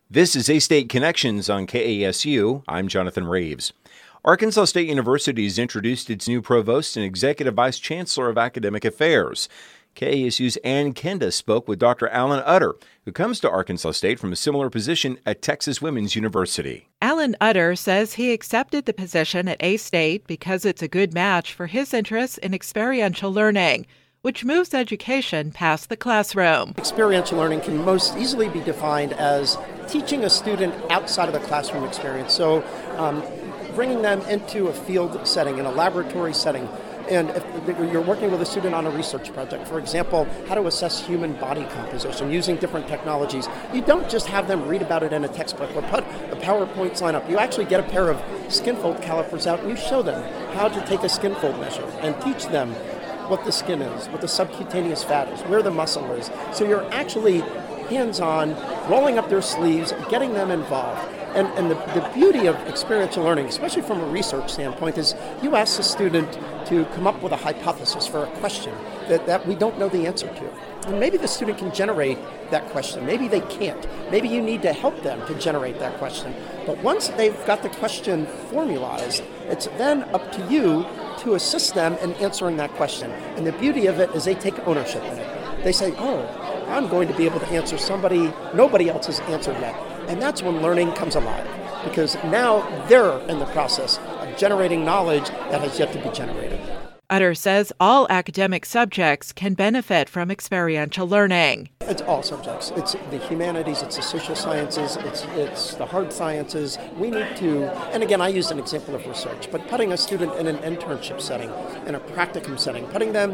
This is A-State Connections on KASU. I'm Jonathan Raves. Arkansas State University has introduced its new provost and executive vice chancellor of academic affairs. KASU's Ann Kenda spoke with Dr. Alan Utter, who comes to Arkansas State from a similar position at Texas Women's University. Alan Utter says he accepted the position at A-State because it's a good match for his interests in experiential learning, which moves education past the classroom. Experiential learning can most easily be defined as teaching a student outside of the classroom experience. So bringing them into a field setting, in a laboratory setting. And if you're working with a student on a research project, for example, how to assess human body composition using different technologies, you don't just have them read about it in a textbook or put a PowerPoint slide up. You actually get a pair of skin fold calipers out and you show them how to take a skin fold measure and teach them what the skin is, what the subcutaneous fat is, where the muscle is. So you're actually hands-on, rolling up their sleeves, getting them involved. And the beauty of experiential learning, especially from a research standpoint, is you ask the student to come up with a hypothesis for a question that we don't know the answer to. And maybe the student can generate that question. Maybe they can't. Maybe you need to help them to generate that question. But once they've got the question formalized, it's then up to you to assist them in answering that question. And the beauty of it is they take ownership in it. They say, I'm going to be able to answer somebody nobody else has answered yet. And that's when learning comes alive, because now they're in the process of generating knowledge that has yet to be generated. Utter says all academic subjects can benefit from experiential learning. It's all subjects. It's the humanities, it's the social sciences, it's the hard sciences. We need to, and again, I used an example of research, but putting a student in an internship setting, in a practicum setting, putting them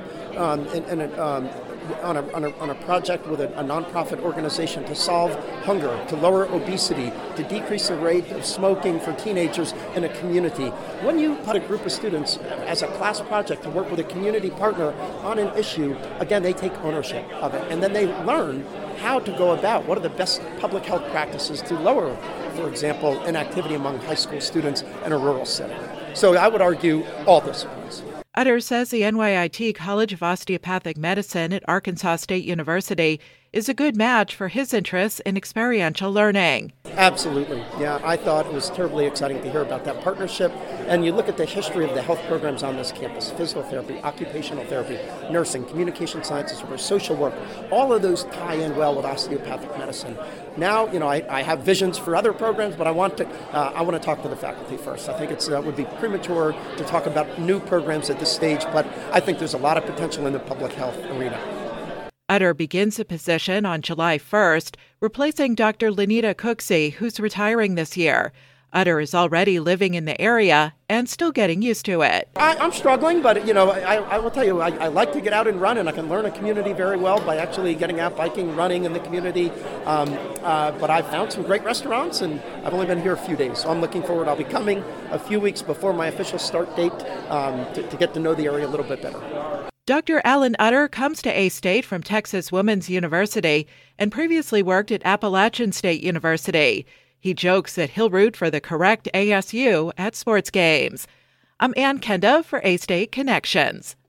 on a project with a nonprofit organization to solve hunger, to lower obesity, to decrease the rate of smoking for teenagers in a community. When you put a group of students as a class project to work with a community partner on an issue, again, they take ownership of it. And then they learn how to go about what are the best public health practices to lower, for example, inactivity among high school students in a rural setting. So I would argue all disciplines. Utter says the NYIT College of Osteopathic Medicine at Arkansas State University is a good match for his interests in experiential learning. Absolutely. Yeah, I thought it was terribly exciting to hear about that partnership. And you look at the history of the health programs on this campus, physical therapy, occupational therapy, nursing, communication sciences, social work, all of those tie in well with osteopathic medicine. Now, I have visions for other programs, but I want to talk to the faculty first. I think it would be premature to talk about new programs at this stage, but I think there's a lot of potential in the public health arena. Utter begins the position on July 1st, replacing Dr. Lenita Cooksey, who's retiring this year. Utter is already living in the area and still getting used to it. I'm struggling, but I will tell you, I like to get out and run, and I can learn a community very well by actually getting out biking, running in the community. But I've found some great restaurants, and I've only been here a few days, so I'm looking forward. I'll be coming a few weeks before my official start date to get to know the area a little bit better. Dr. Alan Utter comes to A-State from Texas Women's University and previously worked at Appalachian State University. He jokes that he'll root for the correct ASU at sports games. I'm Ann Kenda for A-State Connections.